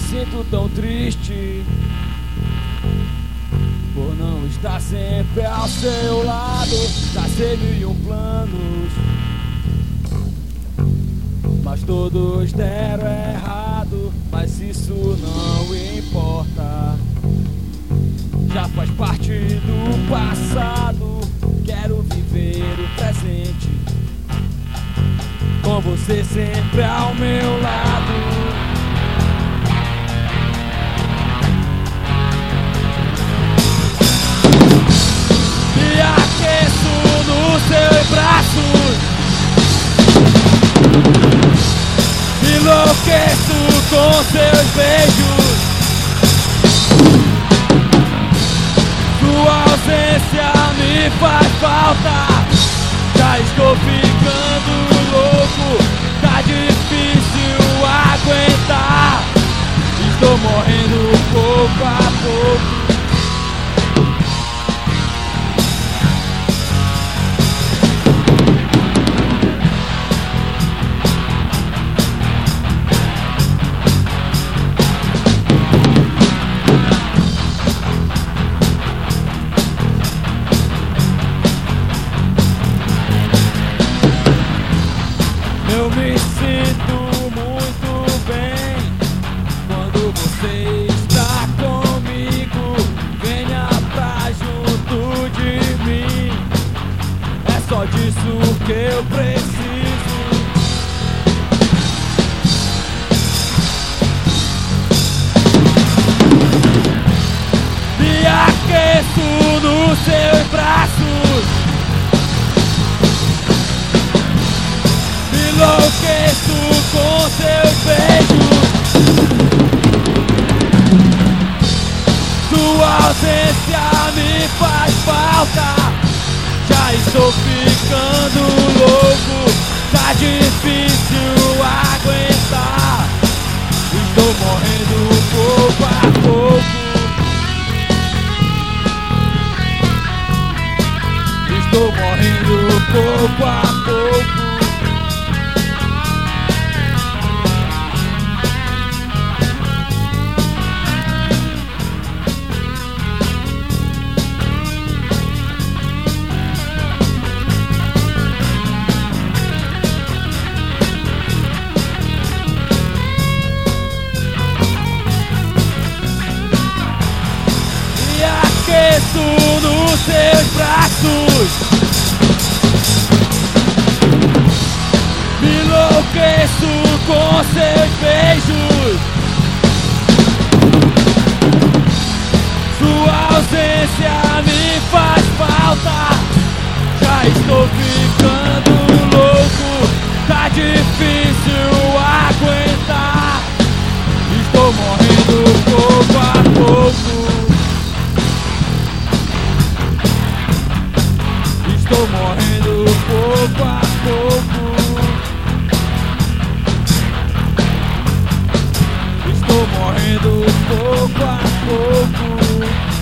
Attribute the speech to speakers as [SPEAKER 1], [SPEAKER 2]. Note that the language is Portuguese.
[SPEAKER 1] sinto tão triste por não estar sempre ao seu lado. Tracei 1001 planos, mas todos deram errado. Mas isso não importa, já faz parte do passado. Quero viver o presente, com você sempre ao meu lado. Me aqueço nos seus braços, me enlouqueço com seus beijos. Sua ausência me faz falta, já estou ficando louco, tá difícil aguentar. Estou morrendo pouco a pouco. Eu me sinto muito bem quando você está comigo. Venha pra junto de mim, é só disso que eu preciso. Me aqueço nos seus braços, enlouqueço com seus beijos. Sua ausência me faz falta, já estou ficando louco, tá difícil aguentar. Estou morrendo pouco a pouco. Estou morrendo pouco a pouco. Aqueço nos seus braços, me enlouqueço com seus beijos. Sua ausência me faz falta, já estou ficando louco, tá difícil aguentar. Estou morrendo pouco a pouco. Estou morrendo pouco a pouco. Estou morrendo pouco a pouco.